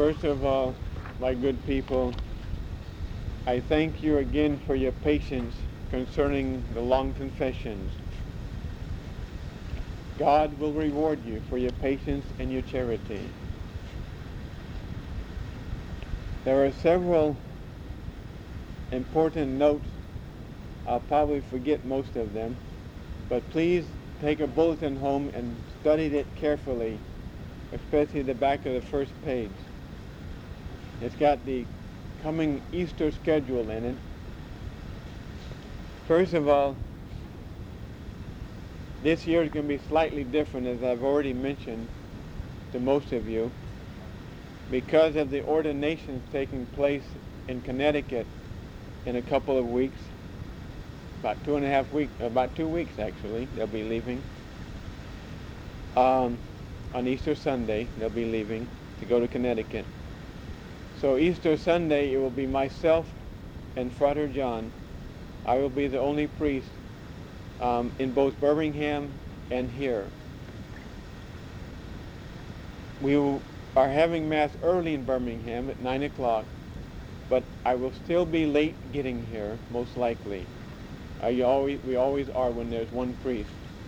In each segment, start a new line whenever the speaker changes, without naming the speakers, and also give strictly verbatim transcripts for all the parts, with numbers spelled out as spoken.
First of all, my good people, I thank you again for your patience concerning the long confessions. God will reward you for your patience and your charity. There are several important notes. I'll probably forget most of them, but please take a bulletin home and study it carefully, especially the back of the first page. It's got the coming Easter schedule in it. First of all, this year is going to be slightly different, as I've already mentioned to most of you, because of the ordinations taking place in Connecticut in a couple of weeks, about two and a half weeks, about two weeks actually, they'll be leaving. Um, on Easter Sunday, they'll be leaving to go to Connecticut. So Easter Sunday, it will be myself and Frater John. I will be the only priest um, in both Birmingham and here. We will, are having Mass early in Birmingham at nine o'clock, but I will still be late getting here, most likely. I always, we always are when there's one priest.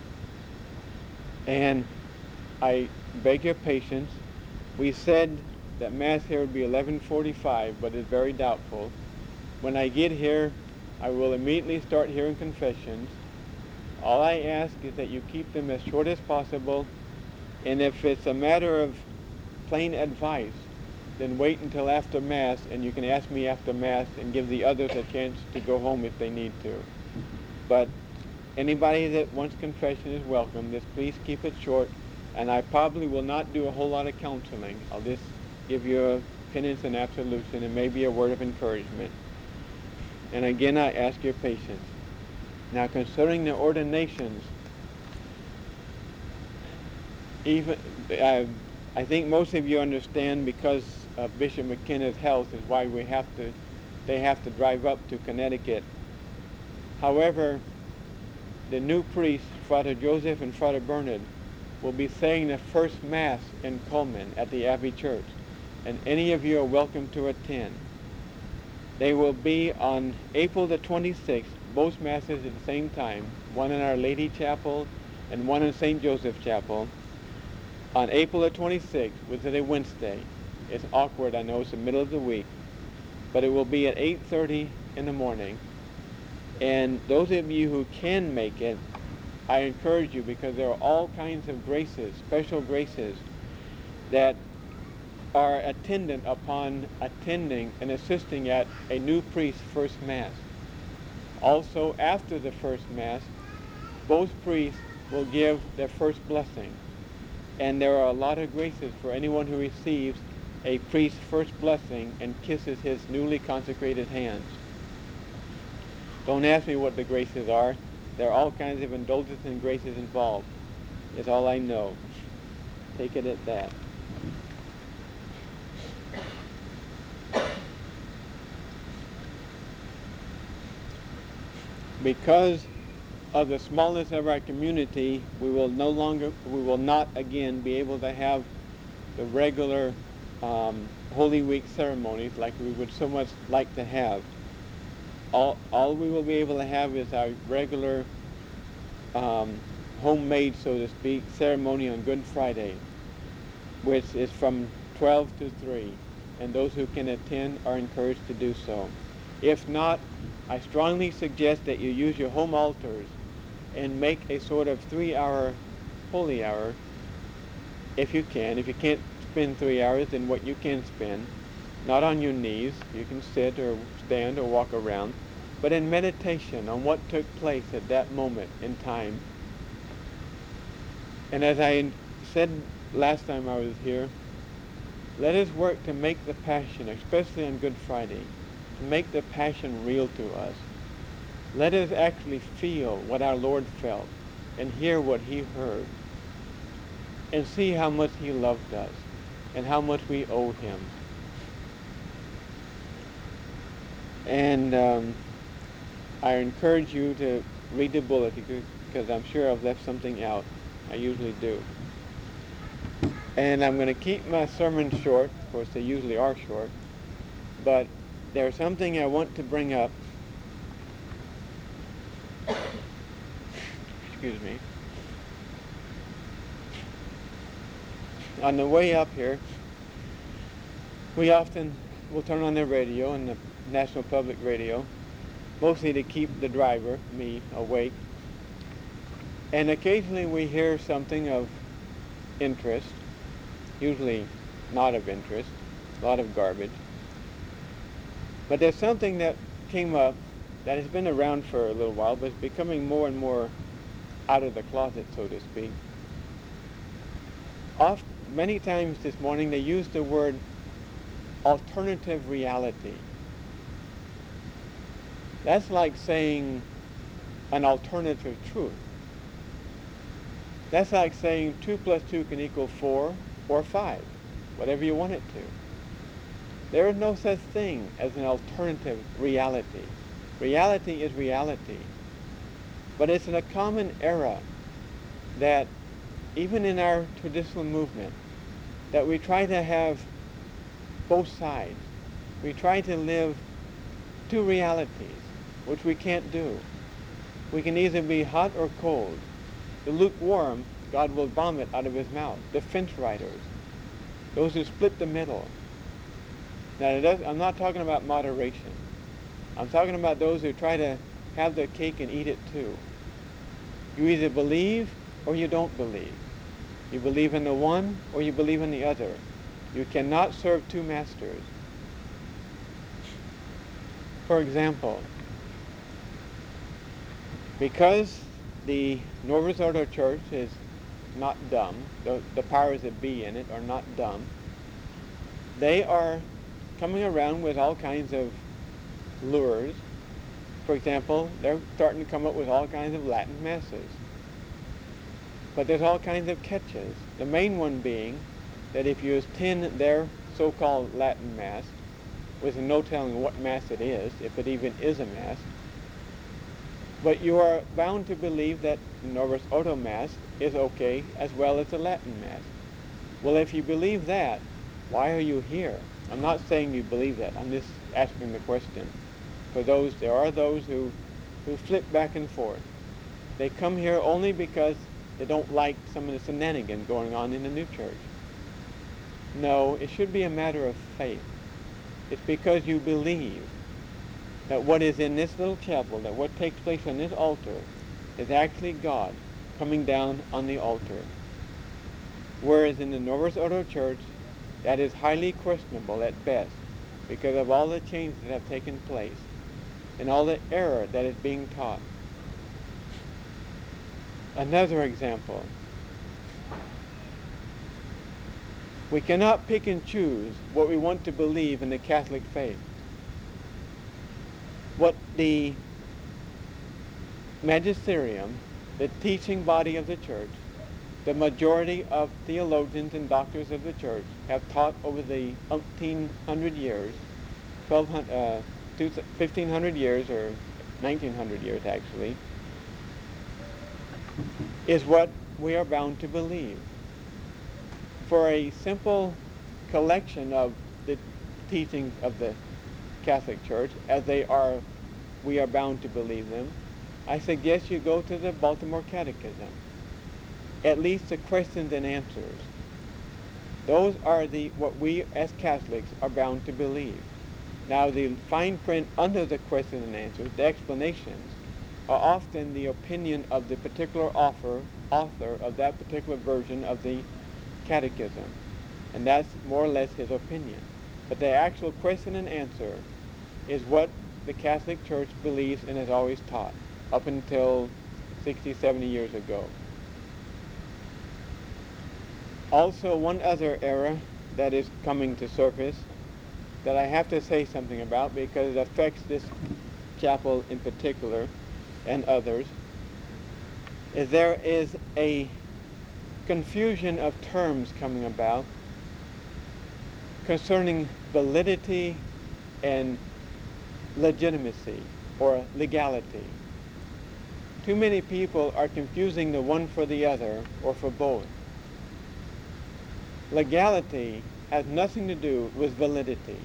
And I beg your patience. We said that Mass here would be eleven forty-five, but it's very doubtful. When I get here, I will immediately start hearing confessions. All I ask is that you keep them as short as possible, and if it's a matter of plain advice, then wait until after Mass, and you can ask me after Mass and give the others a chance to go home if they need to. But anybody that wants confession is welcome. Just please keep it short, and I probably will not do a whole lot of counseling. I'll just give you a penance and absolution and maybe a word of encouragement. And again, I ask your patience. Now, concerning the ordinations, even uh, I think most of you understand, because of Bishop McKenna's health is why we have to, they have to drive up to Connecticut. However, the new priests, Frater Joseph and Frater Bernard, will be saying the first Mass in Cullman at the Abbey Church, and any of you are welcome to attend. They will be on April the twenty-sixth, both Masses at the same time, one in Our Lady Chapel and one in Saint Joseph Chapel. On April the twenty-sixth, which is a Wednesday. It's awkward, I know, it's the middle of the week, but it will be at eight thirty in the morning. And those of you who can make it, I encourage you, because there are all kinds of graces, special graces, that are attendant upon attending and assisting at a new priest's first Mass. Also, after the first Mass, both priests will give their first blessing. And there are a lot of graces for anyone who receives a priest's first blessing and kisses his newly consecrated hands. Don't ask me what the graces are. There are all kinds of indulgences and graces involved. It's all I know. Take it at that. Because of the smallness of our community, we will no longer, we will not again be able to have the regular um, Holy Week ceremonies like we would so much like to have. All, all we will be able to have is our regular um, homemade, so to speak, ceremony on Good Friday, which is from twelve to three, and those who can attend are encouraged to do so. If not, I strongly suggest that you use your home altars and make a sort of three-hour holy hour, if you can. If you can't spend three hours, then what you can spend, not on your knees, you can sit or stand or walk around, but in meditation on what took place at that moment in time. And as I said last time I was here, let us work to make the Passion, especially on Good Friday, to make the Passion real to us. Let us actually feel what our Lord felt and hear what he heard and see how much he loved us and how much we owe him. And um, I encourage you to read the bulletin, because I'm sure I've left something out. I usually do. And I'm going to keep my sermons short. Of course, they usually are short. But there's something I want to bring up. Excuse me. On the way up here, we often will turn on the radio, and the National Public Radio, mostly to keep the driver, me, awake. And occasionally we hear something of interest, usually not of interest, a lot of garbage. But there's something that came up that has been around for a little while, but it's becoming more and more out of the closet, so to speak. Oft, many times this morning they used the word alternative reality. That's like saying an alternative truth. That's like saying two plus two can equal four or five, whatever you want it to. There is no such thing as an alternative reality. Reality is reality. But it's in a common era that, even in our traditional movement, that we try to have both sides. We try to live two realities, which we can't do. We can either be hot or cold. The lukewarm, God will vomit out of his mouth. The fence riders, those who split the middle. Now, it does, I'm not talking about moderation. I'm talking about those who try to have their cake and eat it too. You either believe or you don't believe. You believe in the one or you believe in the other. You cannot serve two masters. For example, because the Novus Ordo Church is not dumb, the, the powers that be in it are not dumb, they are coming around with all kinds of lures. For example, they're starting to come up with all kinds of Latin masses. But there's all kinds of catches. The main one being that if you attend their so-called Latin Mass, with no telling what Mass it is, if it even is a Mass, but you are bound to believe that Novus Ordo Mass is okay as well as the Latin Mass. Well, if you believe that, why are you here? I'm not saying you believe that. I'm just asking the question. For those, there are those who, who flip back and forth. They come here only because they don't like some of the shenanigans going on in the new church. No, it should be a matter of faith. It's because you believe that what is in this little chapel, that what takes place on this altar, is actually God coming down on the altar. Whereas in the Novus Ordo Church, that is highly questionable at best because of all the changes that have taken place and all the error that is being taught. Another example. We cannot pick and choose what we want to believe in the Catholic faith. What the magisterium, the teaching body of the church, the majority of theologians and doctors of the church have taught over the umpteen hundred years, twelve hundred, uh, fifteen hundred years, or nineteen hundred years actually, is what we are bound to believe. For a simple collection of the teachings of the Catholic Church, as they are, we are bound to believe them, I suggest you go to the Baltimore Catechism. At least the questions and answers. Those are the what we as Catholics are bound to believe. Now the fine print under the questions and answers, the explanations, are often the opinion of the particular author, author of that particular version of the catechism. And that's more or less his opinion. But the actual question and answer is what the Catholic Church believes and has always taught, up until sixty, seventy years ago. Also, one other error that is coming to surface that I have to say something about because it affects this chapel in particular and others, is there is a confusion of terms coming about concerning validity and legitimacy or legality. Too many people are confusing the one for the other or for both. Legality has nothing to do with validity.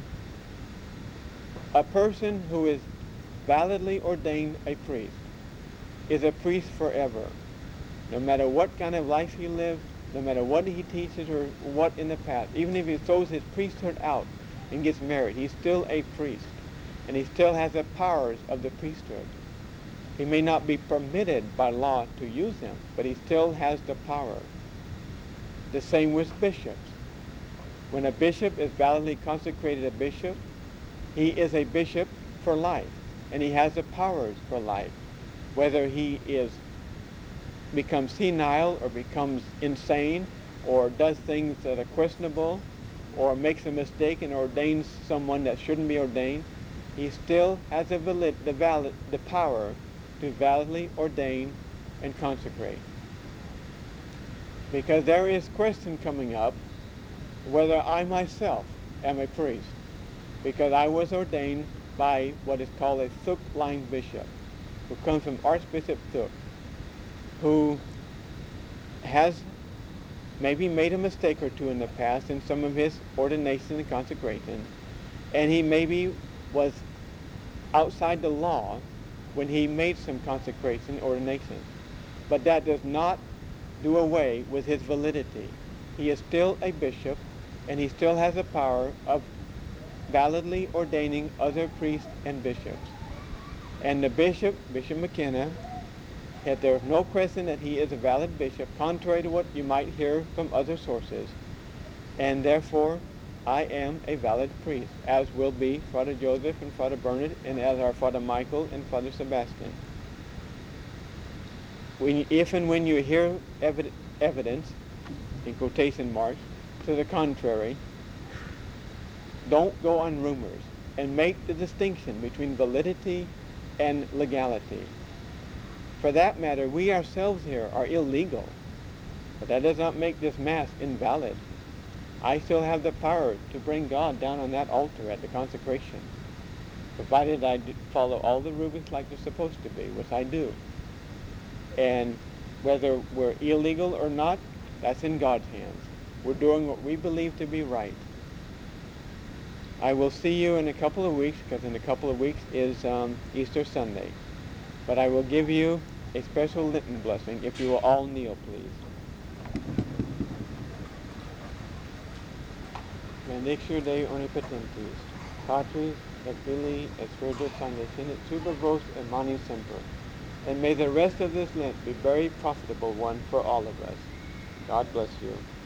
A person who is validly ordained a priest is a priest forever. No matter what kind of life he lives, no matter what he teaches or what in the past, even if he throws his priesthood out and gets married, he's still a priest. And he still has the powers of the priesthood. He may not be permitted by law to use them, but he still has the power. The same with bishops. When a bishop is validly consecrated a bishop, he is a bishop for life, and he has the powers for life. Whether he is becomes senile or becomes insane or does things that are questionable or makes a mistake and ordains someone that shouldn't be ordained, he still has the, valid, the, valid, the power to validly ordain and consecrate. Because there is question coming up whether I myself am a priest, because I was ordained by what is called a Thuk line bishop, who comes from Archbishop Thuk, who has maybe made a mistake or two in the past in some of his ordination and consecration, and he maybe was outside the law when he made some consecration ordination. But that does not do away with his validity. He is still a bishop, and he still has the power of validly ordaining other priests and bishops. And the bishop, Bishop McKenna, that there is no question that he is a valid bishop, contrary to what you might hear from other sources. And therefore, I am a valid priest, as will be Father Joseph and Father Bernard, and as are Father Michael and Father Sebastian. When, if and when you hear evid- evidence, in quotation marks, to the contrary, don't go on rumors and make the distinction between validity and legality. For that matter, we ourselves here are illegal, but that does not make this Mass invalid. I still have the power to bring God down on that altar at the consecration, provided I follow all the rubrics like they're supposed to be, which I do. And whether we're illegal or not, that's in God's hands. We're doing what we believe to be right. I will see you in a couple of weeks, because in a couple of weeks is um, Easter Sunday. But I will give you a special Lenten blessing if you will all kneel, please. Benedictio Dei Omnipotentis, Patris et Filii et Spiritus Sancti, et super vos et mani semper. And may the rest of this Lent be a very profitable one for all of us. God bless you.